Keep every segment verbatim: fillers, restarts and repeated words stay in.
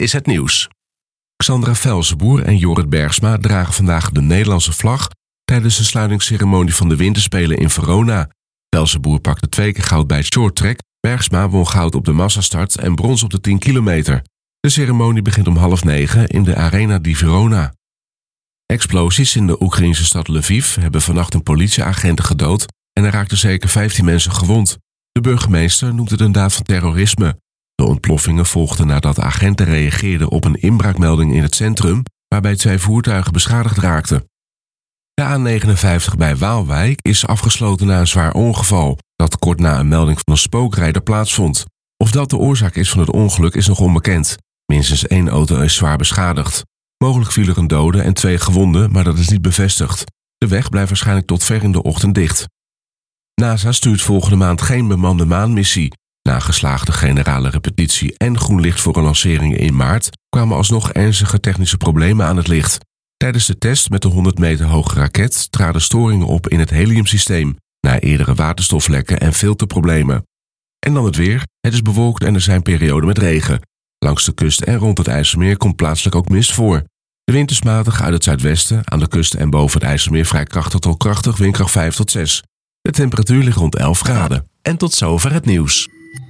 is het nieuws. Xandra Velzenboer en Jorrit Bergsma dragen vandaag de Nederlandse vlag tijdens de sluitingsceremonie van de Winterspelen in Verona. Velzenboer pakte twee keer goud bij het shorttrack, Bergsma won goud op de massastart en brons op de tien kilometer. De ceremonie begint om half negen in de Arena di Verona. Explosies in de Oekraïnse stad Lviv hebben vannacht een politieagent gedood en er raakten zeker vijftien mensen gewond. De burgemeester noemt het een daad van terrorisme. De ontploffingen volgden nadat agenten reageerden op een inbraakmelding in het centrum, waarbij twee voertuigen beschadigd raakten. De A negenenvijftig bij Waalwijk is afgesloten na een zwaar ongeval dat kort na een melding van een spookrijder plaatsvond. Of dat de oorzaak is van het ongeluk is nog onbekend. Minstens één auto is zwaar beschadigd. Mogelijk viel er een dode en twee gewonden, maar dat is niet bevestigd. De weg blijft waarschijnlijk tot ver in de ochtend dicht. NASA stuurt volgende maand geen bemande maanmissie. Na geslaagde generale repetitie en groen licht voor een lancering in maart kwamen alsnog ernstige technische problemen aan het licht. Tijdens de test met de honderd meter hoge raket traden storingen op in het heliumsysteem, na eerdere waterstoflekken en filterproblemen. En dan het weer. Het is bewolkt en er zijn perioden met regen. Langs de kust en rond het IJsselmeer komt plaatselijk ook mist voor. De wind is matig uit het zuidwesten, aan de kust en boven het IJsselmeer vrij krachtig tot krachtig, windkracht vijf tot zes. De temperatuur ligt rond elf graden. En tot zover het nieuws.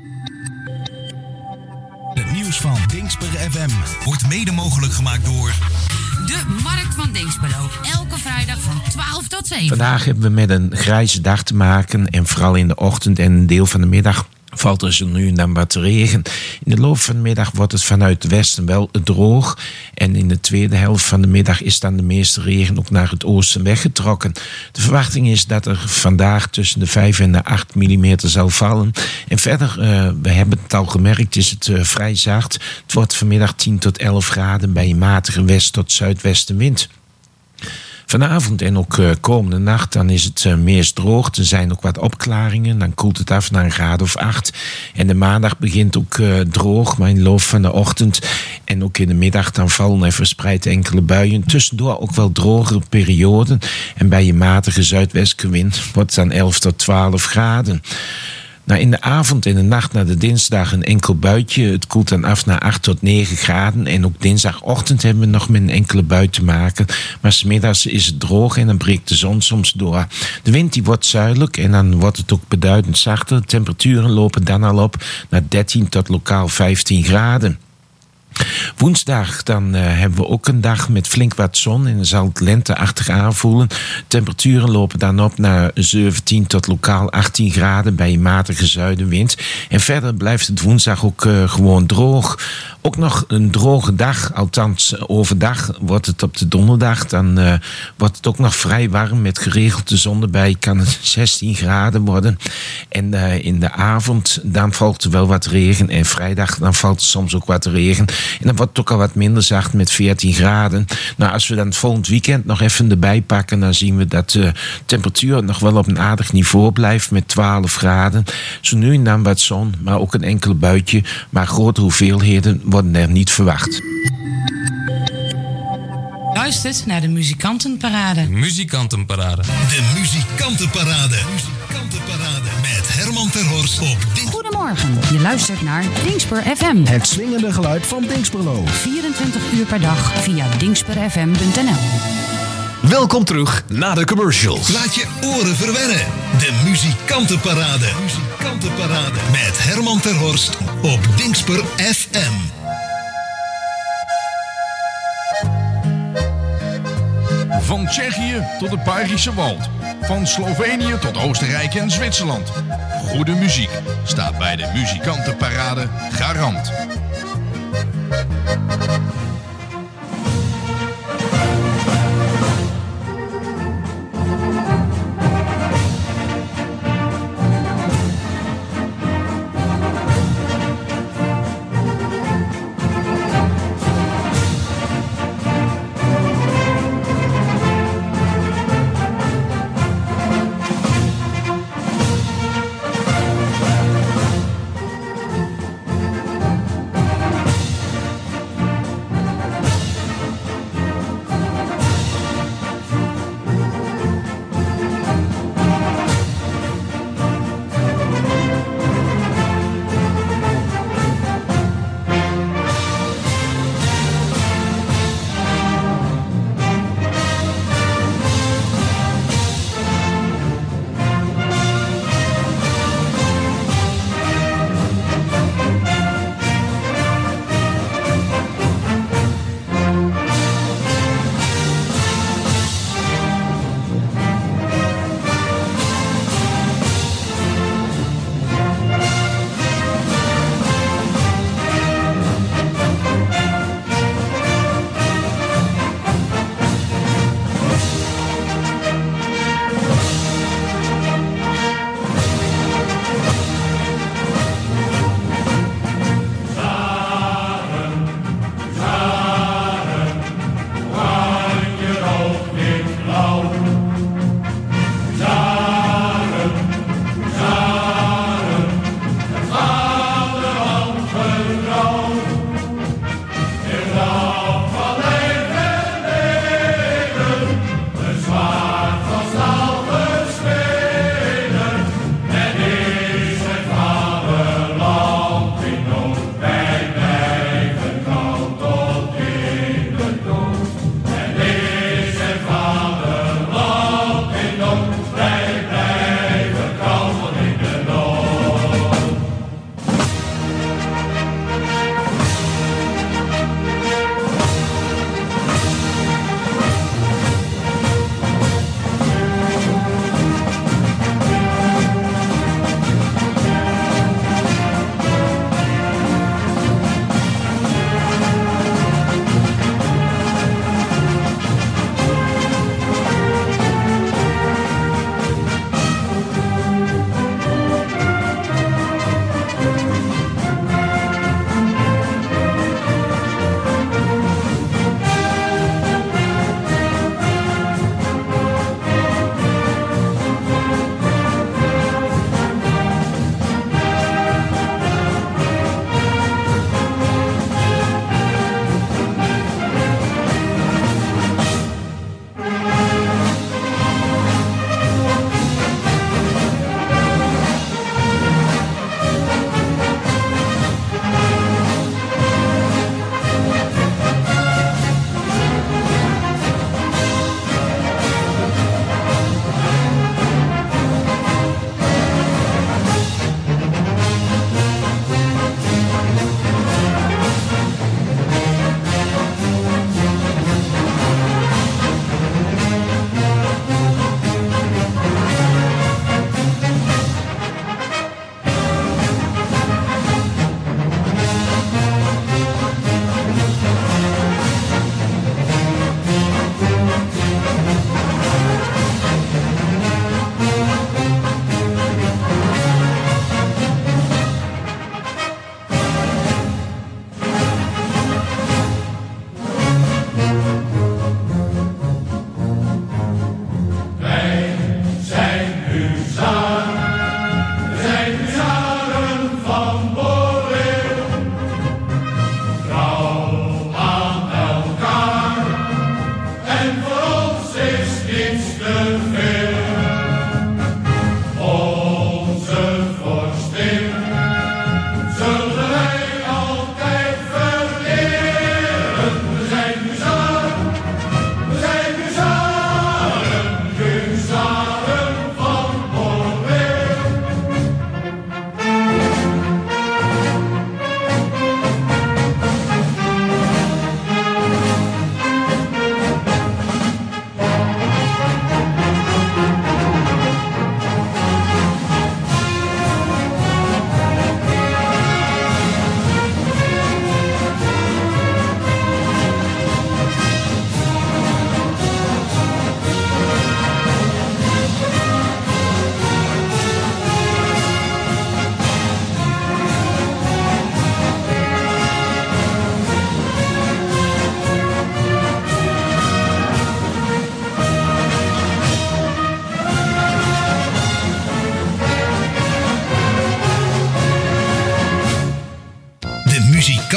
Het nieuws van Dingsper F M wordt mede mogelijk gemaakt door de Markt van Dinxperlo. Elke vrijdag van twaalf tot zeven. Vandaag hebben we met een grijze dag te maken en vooral in de ochtend en een deel van de middag valt er zo nu en dan wat regen. In de loop van de middag wordt het vanuit het westen wel droog. En in de tweede helft van de middag is dan de meeste regen ook naar het oosten weggetrokken. De verwachting is dat er vandaag tussen de vijf en de acht millimeter zal vallen. En verder, uh, we hebben het al gemerkt, is het uh, vrij zacht. Het wordt vanmiddag tien tot elf graden bij een matige west- tot zuidwestenwind. Vanavond en ook uh, komende nacht dan is het uh, meest droog. Er zijn ook wat opklaringen. Dan koelt het af naar een graad of acht. En de maandag begint ook uh, droog. Maar in de loop van de ochtend en ook in de middag dan vallen er verspreid enkele buien. Tussendoor ook wel drogere perioden. En bij een matige zuidwestwind wordt het dan elf tot twaalf graden. Nou, in de avond en de nacht naar de dinsdag een enkel buitje. Het koelt dan af naar acht tot negen graden. En ook dinsdagochtend hebben we nog met een enkele bui te maken. Maar 's middags is het droog en dan breekt de zon soms door. De wind die wordt zuidelijk en dan wordt het ook beduidend zachter. De temperaturen lopen dan al op naar dertien tot lokaal vijftien graden. Woensdag dan uh, hebben we ook een dag met flink wat zon en dan zal het lenteachtig aanvoelen. Temperaturen lopen dan op naar zeventien tot lokaal achttien graden bij een matige zuidenwind. En verder blijft het woensdag ook uh, gewoon droog. Ook nog een droge dag, althans overdag wordt het op de donderdag. Dan uh, wordt het ook nog vrij warm met geregeld de zon erbij. Kan het zestien graden worden. En uh, in de avond dan valt er wel wat regen. En vrijdag dan valt er soms ook wat regen. En dan wordt het ook al wat minder zacht met veertien graden. Nou, als we dan het volgend weekend nog even erbij pakken, dan zien we dat de temperatuur nog wel op een aardig niveau blijft met twaalf graden. Zo nu en dan wat zon, maar ook een enkel buitje. Maar grote hoeveelheden worden er niet verwacht. Luistert naar de Muzikantenparade. Muzikantenparade. De Muzikantenparade. Muzikantenparade met Herman Terhorst op Ding. Goedemorgen, je luistert naar Dingsper F M. Het swingende geluid van Dingsperlo. vierentwintig uur per dag via dingsper f m punt n l. Welkom terug na de commercials. Laat je oren verwennen. De Muzikantenparade. Muzikantenparade met Herman Terhorst op Dingsper F M. Van Tsjechië tot het Bayerische Wald. Van Slovenië tot Oostenrijk en Zwitserland. Goede muziek staat bij de Muzikantenparade garant.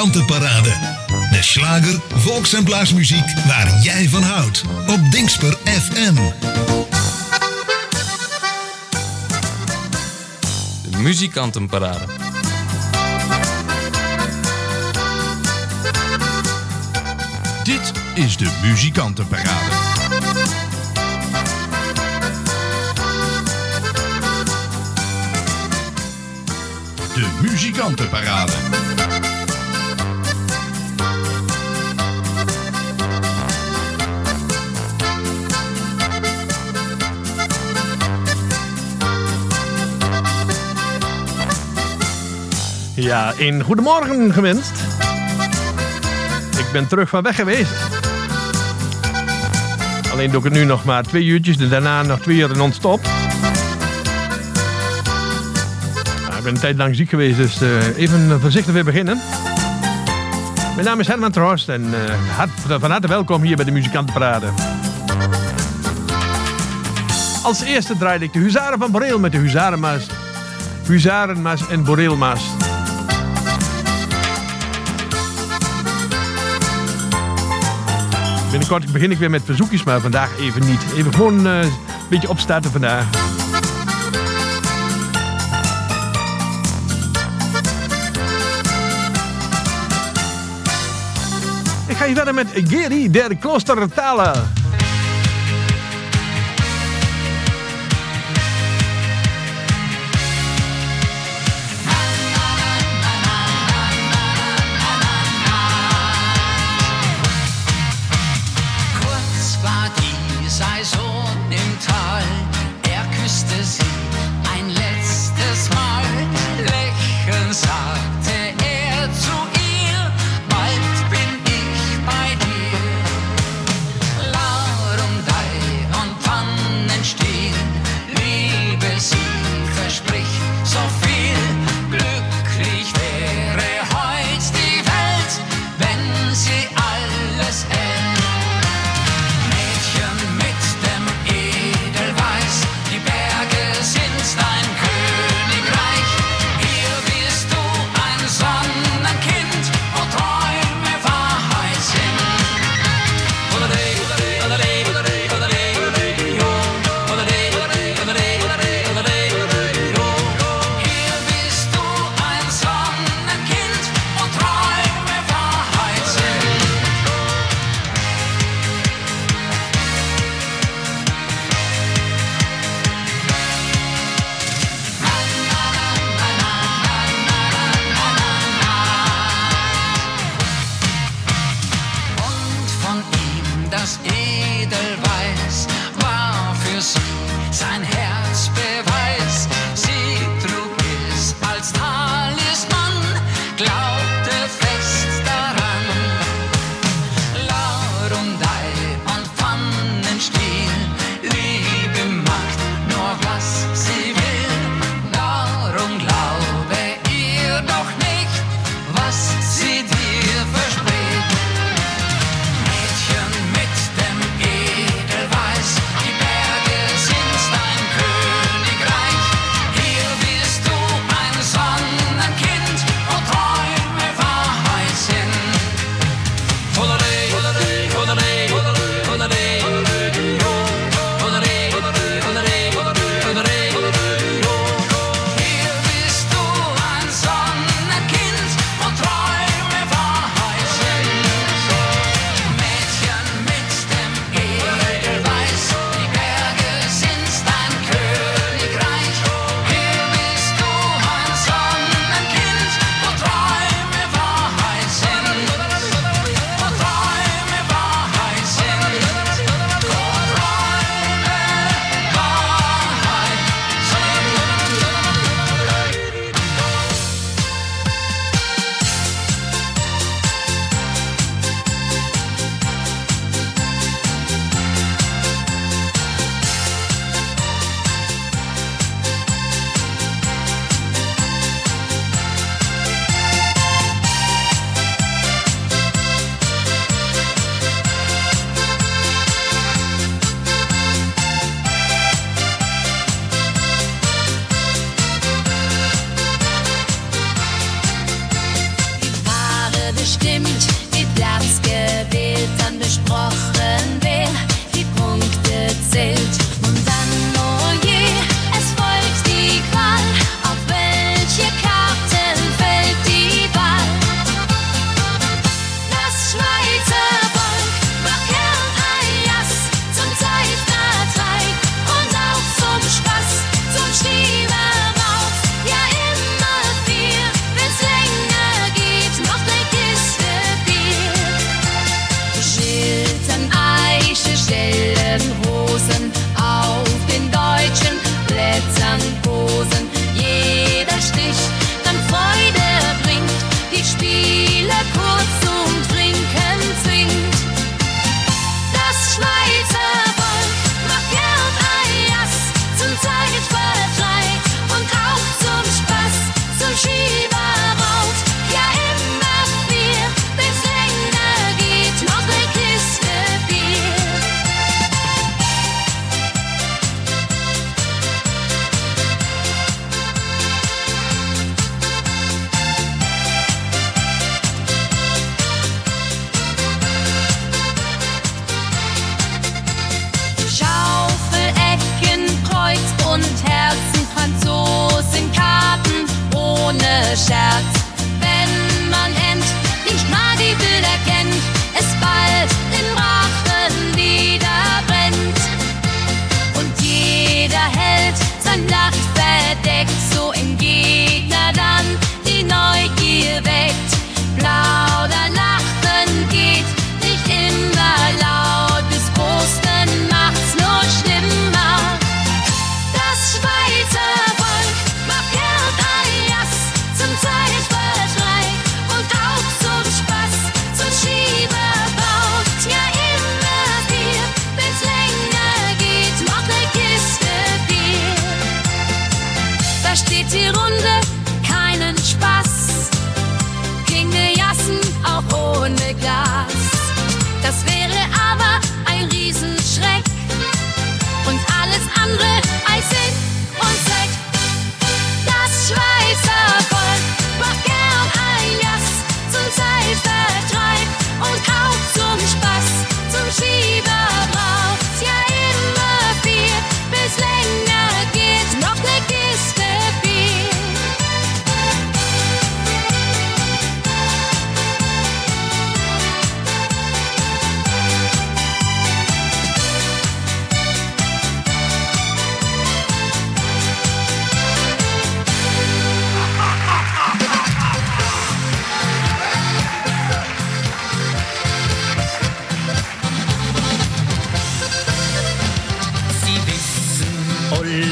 Muzikantenparade. De slager, volks- en blaasmuziek waar jij van houdt. Op Dingsper F M. De Muzikantenparade. Dit is de Muzikantenparade. De Muzikantenparade. Ja, een goedemorgen gewenst. Ik ben terug van weg geweest. Alleen doe ik het nu nog maar twee uurtjes en daarna nog twee uur non-stop. Nou, ik ben een tijd lang ziek geweest, dus uh, even voorzichtig weer beginnen. Mijn naam is Herman ter Horst en uh, hart, van harte welkom hier bij de Muzikantenparade. Als eerste draaide ik de Huzaren van Boreel met de Huzarenmaas. Huzarenmaas en Boreelmaas. Binnenkort begin ik weer met verzoekjes, maar vandaag even niet. Even gewoon uh, een beetje opstarten vandaag. Ik ga hier verder met Geri der Klostertaler. Mädchen mit dem Edelweiß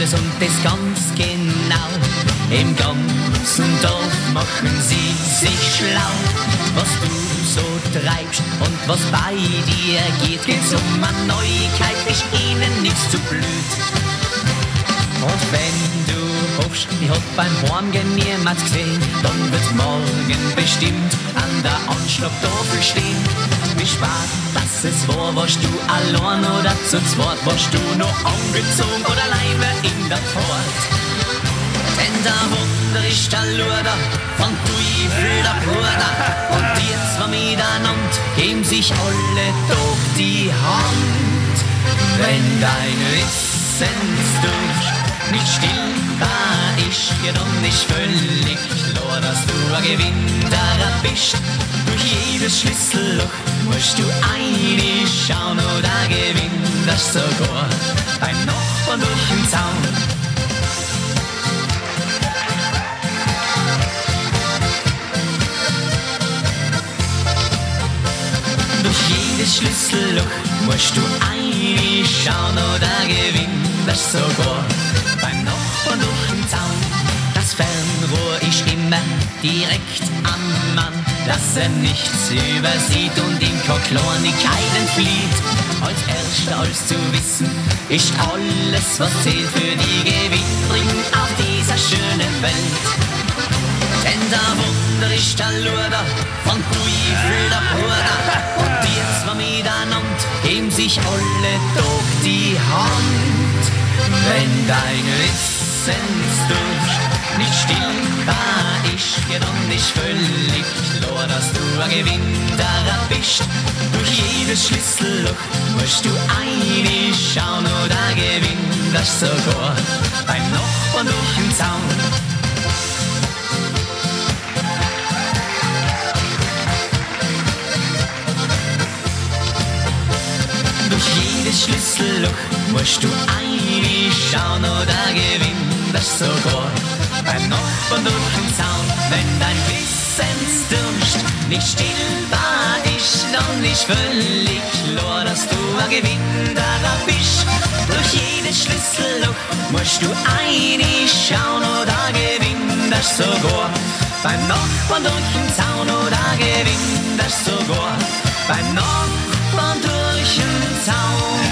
alles und das ganz genau. Im ganzen Dorf machen sie sich schlau. Was du so treibst und was bei dir geht, geht's um eine Neuigkeit, ist ihnen nichts zu blöd. Und wenn du hoffst, ich hab beim Heimgehen niemand gesehen, dann wird morgen bestimmt an der Anschlagtafel stehen. Wie spät, dass es war, warst du allein oder zu zweit, warst du noch angezogen oder alleine in der Port. Denn der Wunder ist der Luder von Teufel der Bruder, und die zwei miteinander geben sich alle durch die Hand. Wenn dein Wissensdurst nicht stillbar ist, ja dann ist völlig klar, dass du ein Gewinner bist. Durch jedes Schlüsselloch musst du reinschauen oder gewinnst sogar beim Nachbarn durch den Zaun. Durch jedes Schlüsselloch musst du reinschauen oder gewinnst sogar beim Nachbarn durch den Zaun. Das Fernrohr ist immer direkt am Mann, dass er nichts übersieht und ihm keine Kleinigkeiten flieht. Als erster als zu wissen ist alles, was zählt für die Gewinnbringen auf dieser schönen Welt. Denn der Wunder ist der Luder von Teufel der Bruder, und die zwei miteinander geben sich alle durch die Hand. Wenn dein Wissensdurst nicht stillbar ist, ja dann ist völlig klar, dass du ein Gewinner bist. Durch jedes Schlüsselloch musst du reinschauen oder gewinnst sogar beim Nachbarn durch den Zaun. Durch jedes Schlüsselloch musst du reinschauen oder gewinnst sogar beim Nachbarn durch den Zaun. Wenn dein Wissensdurst nicht stillbar ist, dann ist völlig klar, dass du ein Gewinner bist. Durch jedes Schlüsselloch musst du reinschauen oder gewinnst sogar beim Nachbarn durch den Zaun oder gewinnst sogar beim Nachbarn durch den Zaun.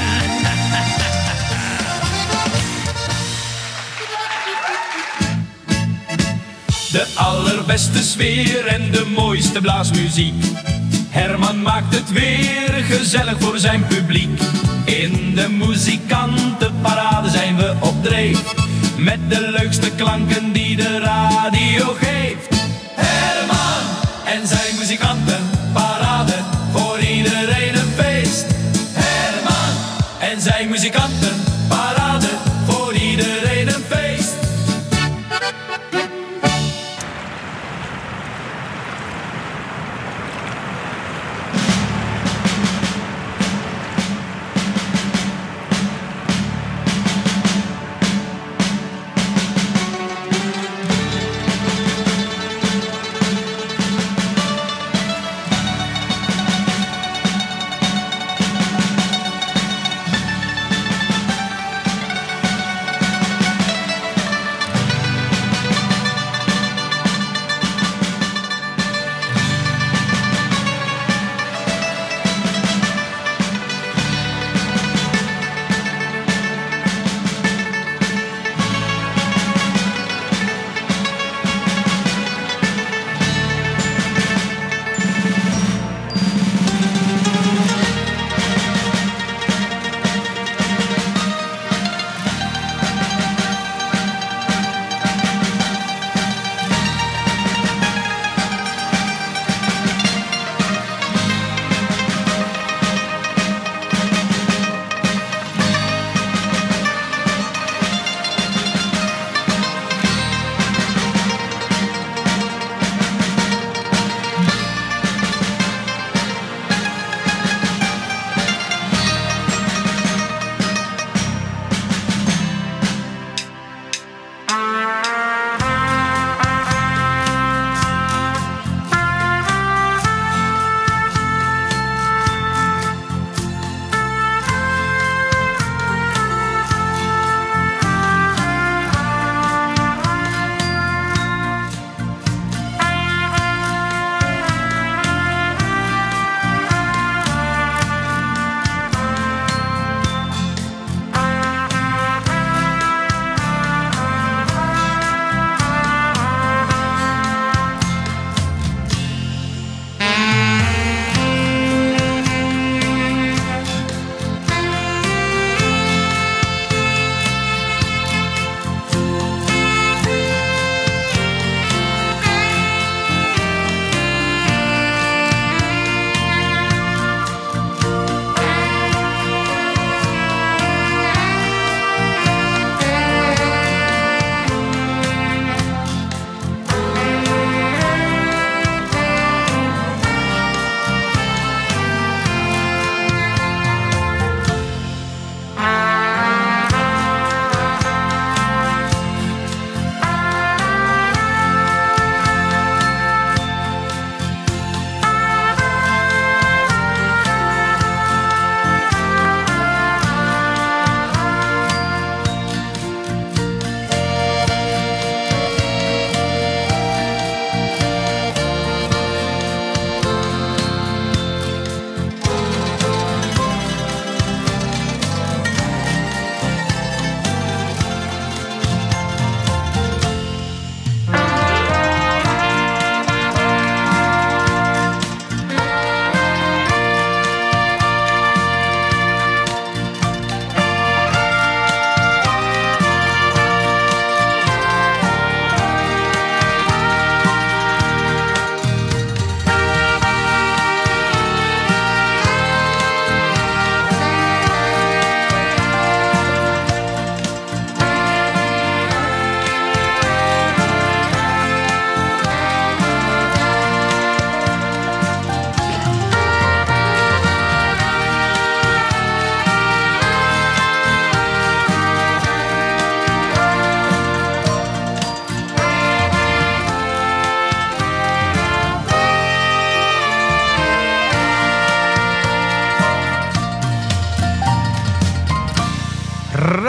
De allerbeste sfeer en de mooiste blaasmuziek. Herman maakt het weer gezellig voor zijn publiek. In de muzikantenparade zijn we op dreef, met de leukste klanken die de radio geeft. Herman en zijn muzikantenparade, voor iedereen een feest. Herman en zijn muzikantenparade, voor iedereen een feest.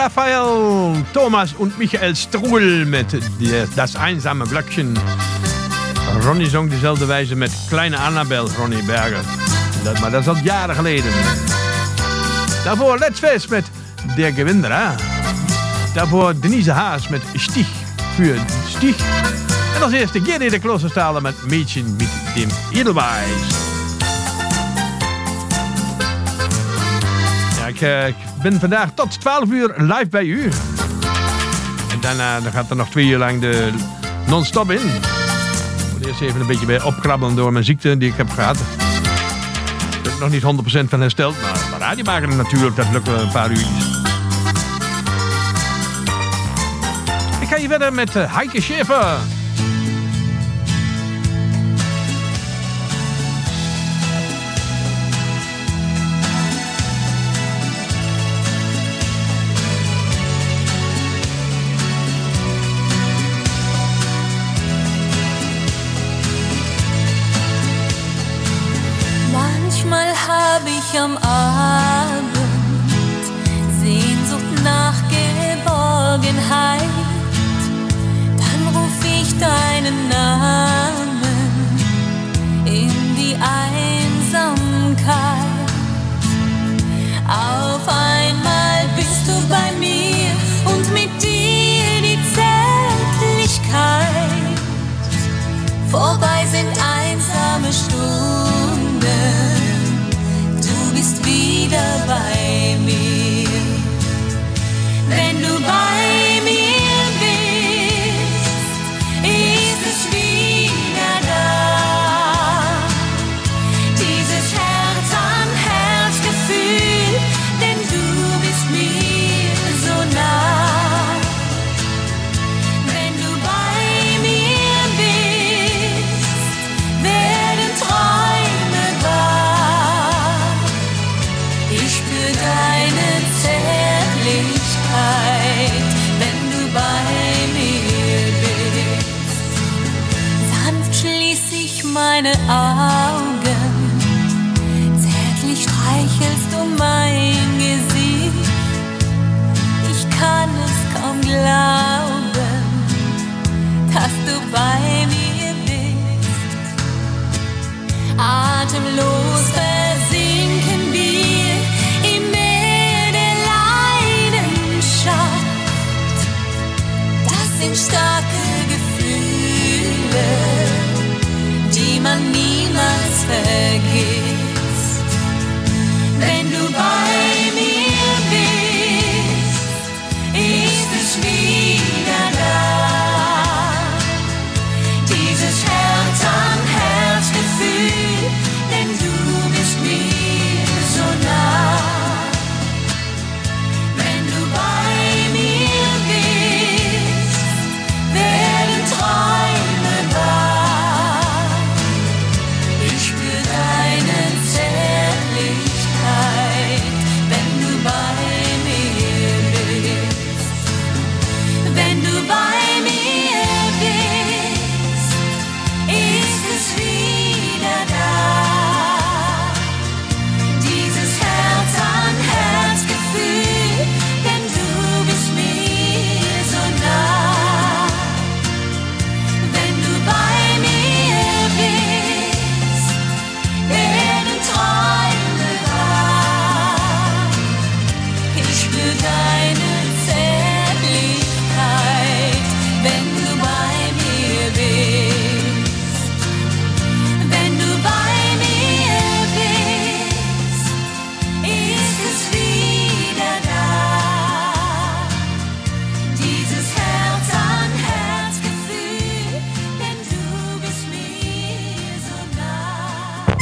Raphael, Thomas und Michael Struhl mit die, Das einsame Glöckchen. Ronnie zong dezelfde wijze met Kleine Annabel, Ronnie Berger. Dat, maar dat is al jaren geleden. Daarvoor Let's Fest met Der Gewinner. Daarvoor Denise Haas met Stich für Stich. En als eerste Gerry de Kloosterstaler met Mädchen mit dem Edelweiss. Ja, ik, uh, ik ben vandaag tot twaalf uur live bij u. En daarna dan gaat er nog twee uur lang de non-stop in. Ik moet eerst even een beetje bij opkrabbelen door mijn ziekte die ik heb gehad. Ik ben er nog niet honderd procent van hersteld, maar, maar radiomaker natuurlijk, dat lukt wel een paar uurtjes. Ik ga hier verder met uh, Heike Schäfer. Manchmal hab ich am Abend Sehnsucht nach Geborgenheit. Dann ruf ich deinen Namen in die Einsamkeit. Auf einmal bist du bei mir und mit dir die Zärtlichkeit. Vorbei sind einsame Stunden. Du bist wieder bei mir. Wenn du bei mir bist, ist es wieder da. Dieses Herz an Herz Gefühl, denn du bist mir so nah. Wenn du bei mir bist, werden Träume wahr. Ich spür deine Zärtlichkeit, wenn du bei mir bist. Sanft schließ ich meine Augen, zärtlich streichelst du mein Gesicht. Ich kann es kaum glauben, dass du bei mir bist. Atemlos versinken wir im Meer der Leidenschaft. Das sind starke Gefühle, die man niemals vergisst. Wenn du bei mir bist, ist es wieder da. Dieses Herz an Herz Gefühl, denn du bist mir so nah. Wenn du bei mir bist, werden Träume wahr. Ich spür deine Zärtlichkeit, wenn du bei mir bist. Wenn du bei mir bist, ist es wieder da. Dieses Herz an Herz Gefühl, denn du bist mir so nah. Wenn du bei mir bist, werden Träume wahr. Ich spür deine Zärtlichkeit, wenn du bei mir bist. Wenn du bei mir bist, ist es wieder da. Dieses Herz an Herz Gefühl, denn du bist mir so nah.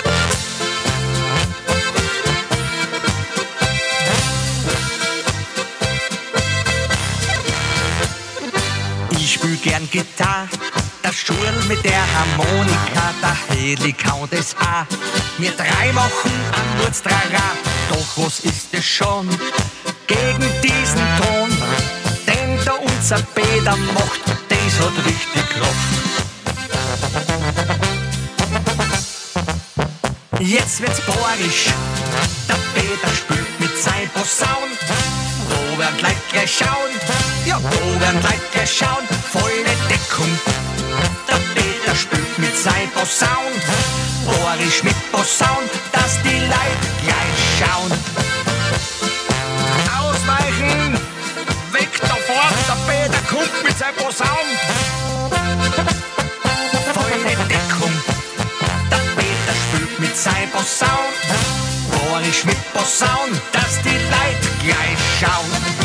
Ich spül gern Gitarre, das Schul mit der Harmonika, der Hedlik haut es an. Wir drei machen an Wurztrara, doch was ist es schon gegen diesen Ton? Den da unser Peter macht, das hat richtig Kraft. Jetzt wird's bohrisch, der Peter spielt mit sein Posaun. da werden Leute schauen, ja, da werden Leute schauen, volle Deckung. Der Peter spielt mit sein Posaun, Boris mit Posaun, dass die Leute gleich schauen. Ausweichen, weg davor, der Peter kommt mit sein Posaun. Volle Deckung, der Peter spielt mit sein Posaun, Boris mit Posaun, dass die Leute gleich schauen.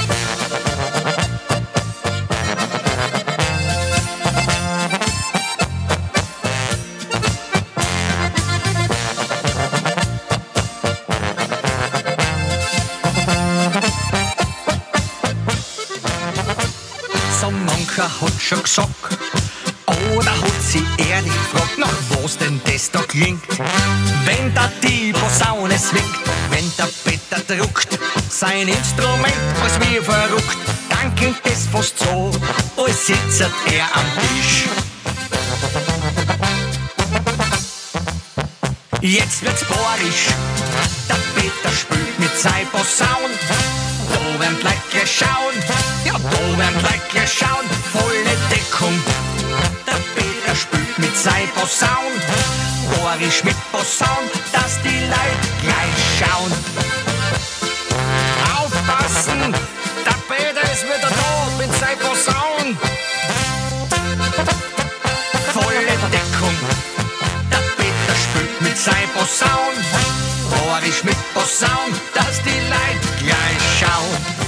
Hat schon gesagt, oder hat sie ehrlich gefragt, nach was denn das da klingt? Wenn da die Posaune swingt, wenn der Peter druckt, sein Instrument als wie verrückt, dann klingt das fast so, als sitzt er am Tisch. Jetzt wird's borisch, der Peter spielt mit sein Posaun. Da werden Leute schauen, ja, da werden Leute schauen, volle Deckung. Der Peter spielt mit sein Posaun, Boris mit Posaun, dass die Leute gleich schauen. Aufpassen, der Peter ist wieder da mit sein Posaun. Volle Deckung, der Peter spielt mit sein Posaun, Boris mit Posaun, dass die Leute gleich schauen.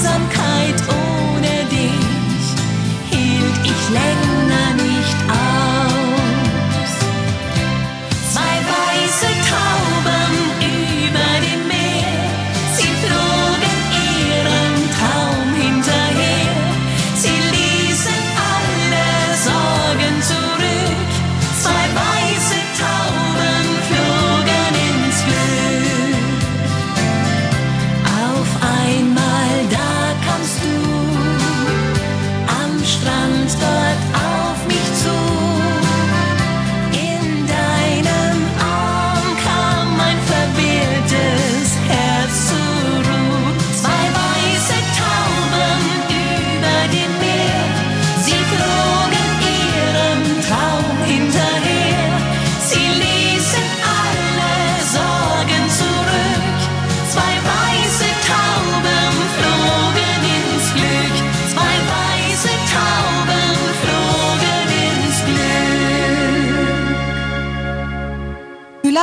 Länger nicht auf.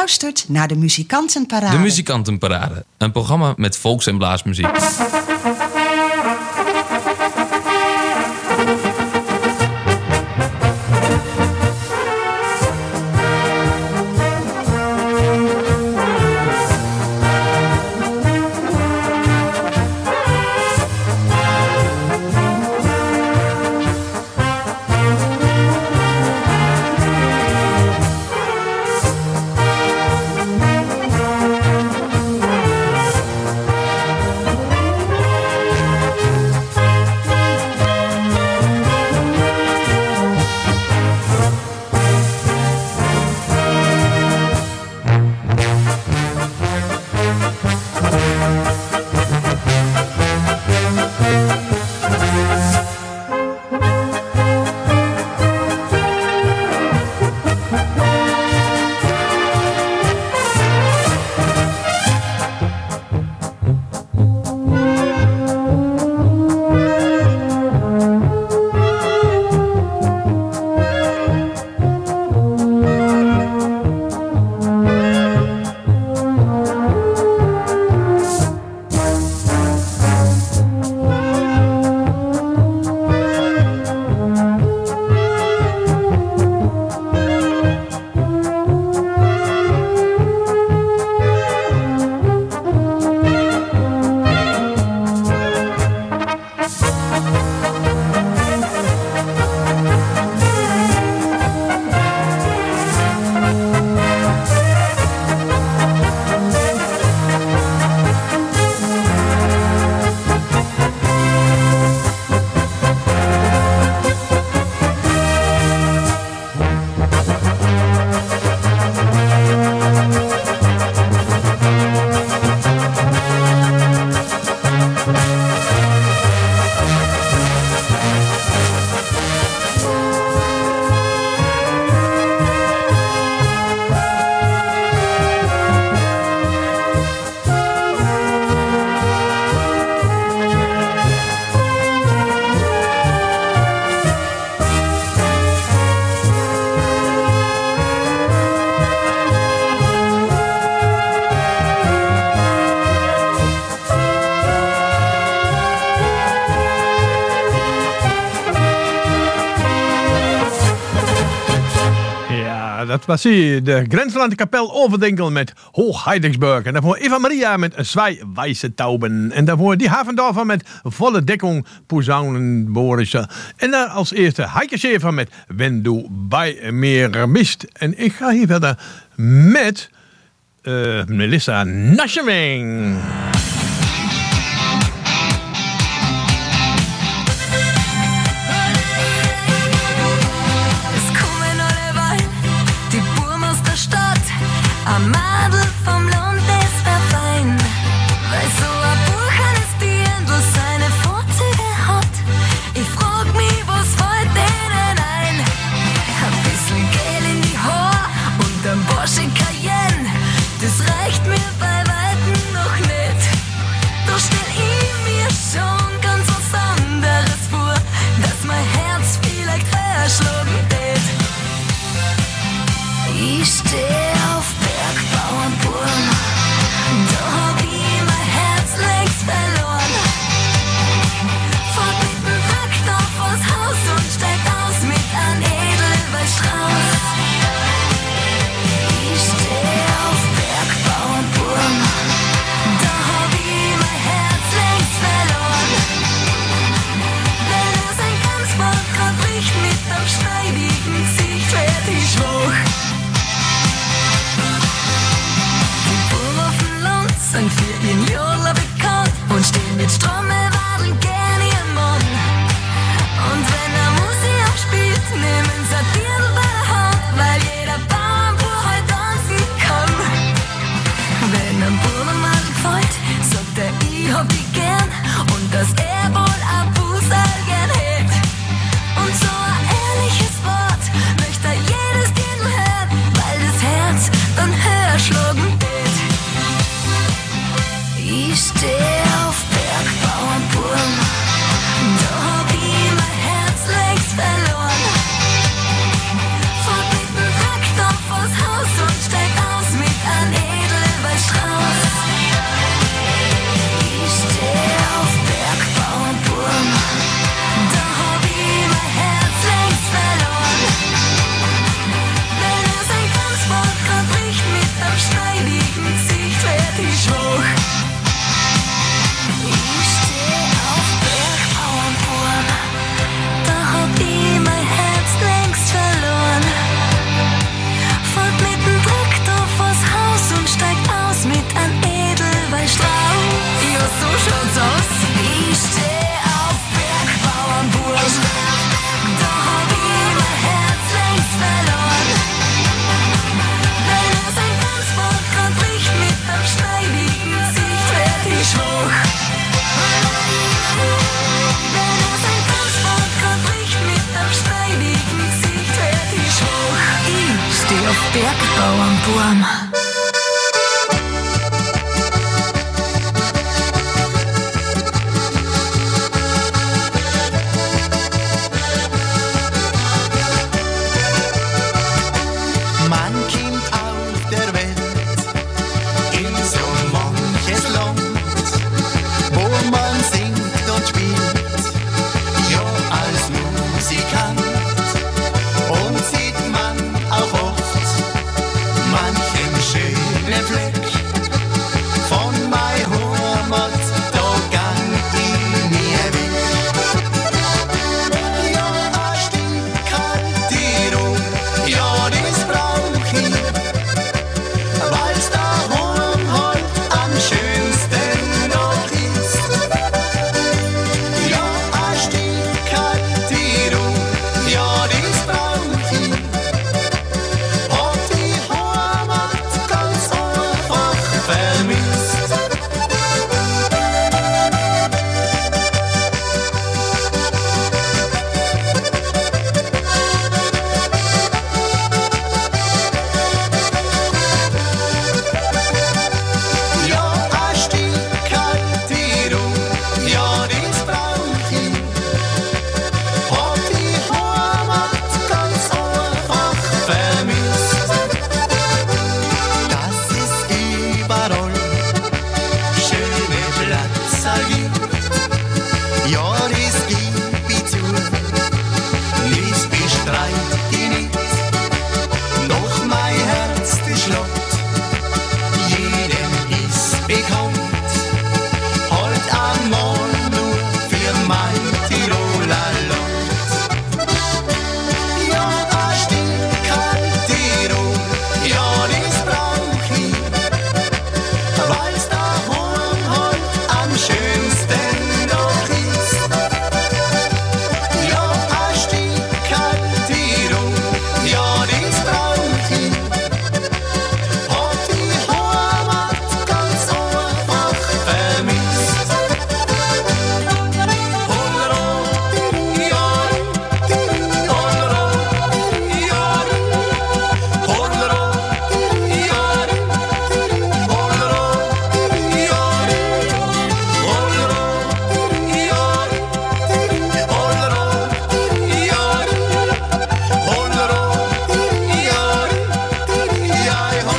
luistert naar de Muzikantenparade. De Muzikantenparade, een programma met volks- en blaasmuziek. Dat was hij, de Grenslandkapel Overdenkel met Hoog-Heidigsburg. En daarvoor Eva Maria met Zwei Weiße Tauben. En daarvoor die Havendorfer met Volle Deckung, Posaunenborische. En dan als eerste Heike Schäfer met Wenn du bei mir bist. En ik ga hier verder met uh, Melissa Naschewing. Ein Madel vom Land, das wär fein, weil so ein Buch eines Dirndl seine Vorzüge hat. Ich frag mich, was fällt denen ein? Ein bisschen Gel in die Haare und ein Porsche Cayenne, das reicht mir bei Weitem noch nicht. Bergbauernburm. Man kommt auf der Welt in so manches Land, wo man singt und spielt, ja als Musikant. Und sieht man auch oft manchen schönen Fleck von mei Heimat, da gang ich nie weg. Ja, ein Stück Tirol, ja, das brauch ich, weil's daheim halt am schönsten noch ist. Ja, ein Stück Tirol, ja, das brauch ich, hab die Heimat ganz einfach vermisst. Ja, ein Stück Tirol, ja, das brauch ich, hab die Heimat ganz einfach vermisst. Dass es überall schöne Plätze gibt, ja, das gib ich zu, das bestreit ich nicht. Doch mein Herz, das schlägt, jedem ist bekannt, halt einmal nur für mein Tiroler Land. Ja, ein Stück Tirol, ja, das brauch ich, weil's daheim halt am schönsten noch ist. Ja, ein Stück Tirol, ja, das brauch ich, hab die Heimat ganz einfach vermisst. Hollero, ja, hollero, ja, hollero, ja, hollero, ja, hollero, ja, hollero, ja, hollero, ja, ja, ho.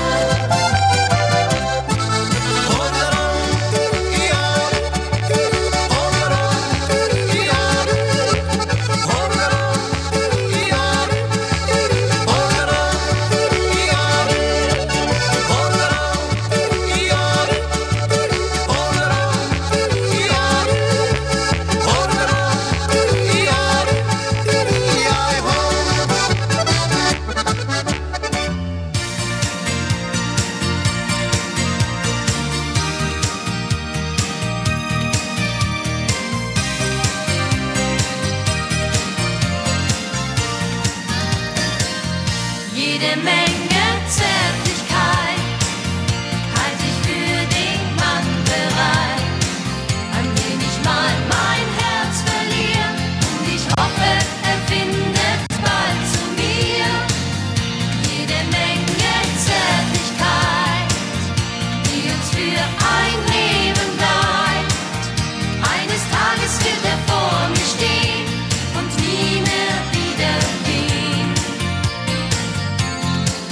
Jede Menge Zärtlichkeit halt ich für den Mann bereit, an den ich mal mein Herz verliere. Und ich hoffe, er findet bald zu mir. Jede Menge Zärtlichkeit, die uns für ein Leben bleibt. Eines Tages wird er vor mir stehen und nie mehr wieder gehen.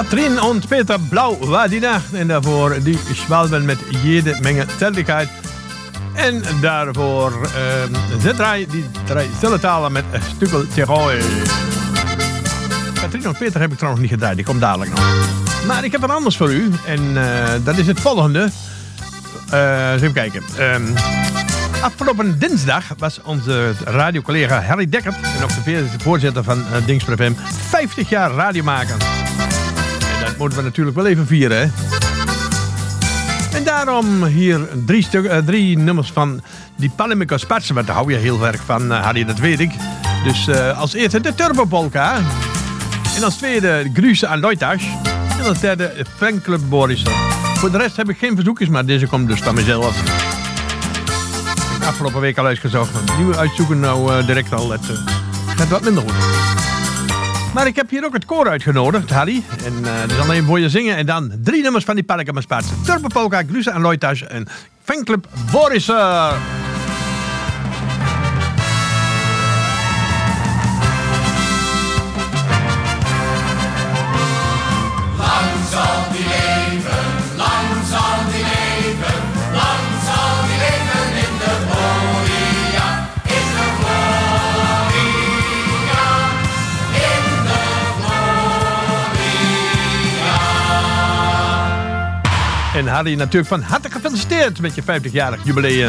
Katrin und Peter Blau war die Nacht. En daarvoor die Schwalben met jede Menge Zärtlichkeit. En daarvoor uh, de draai, die draai stille talen met een stukje Tirol. Katrin en Peter heb ik trouwens niet gedraaid, die komt dadelijk nog. Maar ik heb wat anders voor u. En uh, dat is het volgende. Uh, eens even kijken. Um, afgelopen dinsdag was onze radiocollega Harry Dekkert, en ook de voorzitter van uh, Dingsper F M, vijftig jaar radio maken. En dat moeten we natuurlijk wel even vieren, hè. En daarom hier drie, stuk, uh, drie nummers van die Palimiko Spatsen. Want daar hou je heel erg van, uh, Harry, dat weet ik. Dus uh, als eerste de Turbo Polka. En als tweede Grüße aan Leutasch. En als derde Fanclub Boris. Voor de rest heb ik geen verzoekjes, maar deze komt dus van mezelf. Afgelopen week al uitgezocht. Nieuwe uitzoeken nou uh, direct al. Het uh, gaat wat minder goed. Maar ik heb hier ook het koor uitgenodigd, Harry. En uh, dat is alleen voor je zingen. En dan drie nummers van die Palimiko Spatsen. Turbo Polka, Grüße aan Leutasch en Fanclub Boris. En Harry, natuurlijk van harte gefeliciteerd met je vijftigjarig jubileum.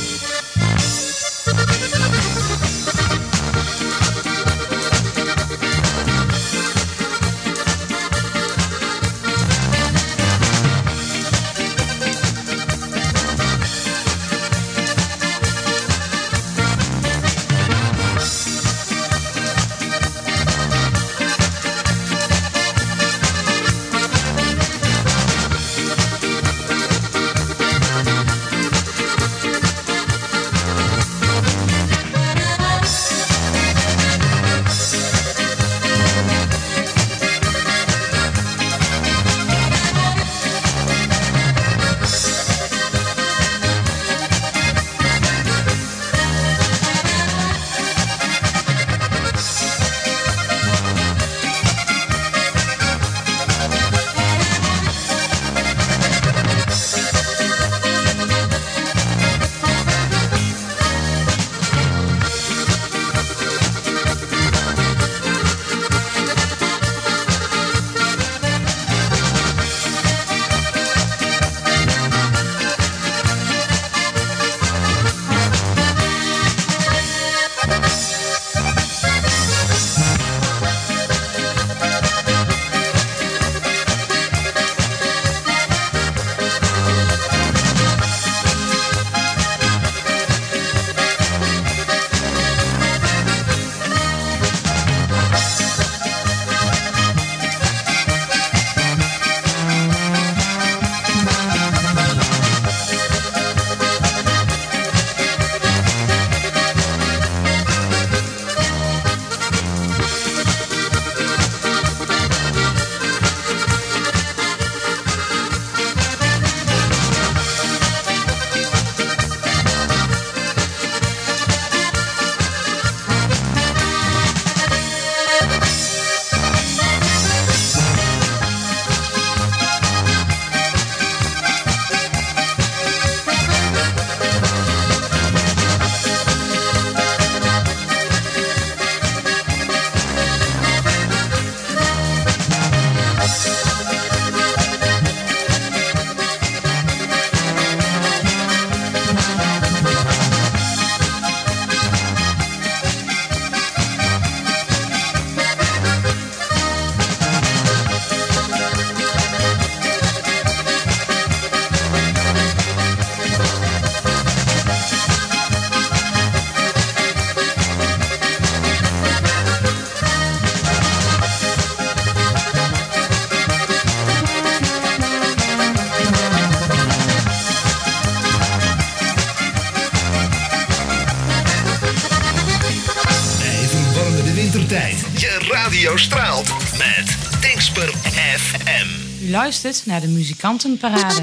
Je radio straalt met Dingsper F M. U luistert naar de Muzikantenparade.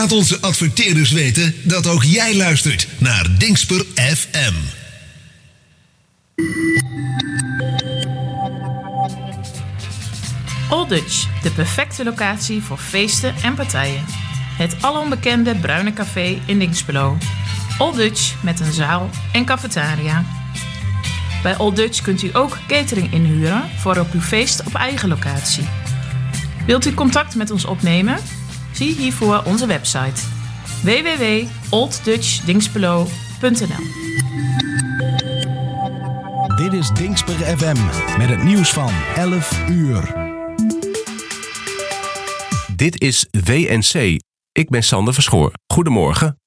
Laat onze adverteerders weten dat ook jij luistert naar Dingsper F M. Old Dutch, de perfecte locatie voor feesten en partijen. Het alombekende Bruine Café in Dingsperlo. Old Dutch met een zaal en cafetaria. Bij Old Dutch kunt u ook catering inhuren voor op uw feest op eigen locatie. Wilt u contact met ons opnemen? Zie hiervoor onze website w w w punt old dutch dingsperlo punt n l. Dit is Dingsper F M met het nieuws van elf uur. Dit is W N C. Ik ben Sander Verschoor. Goedemorgen.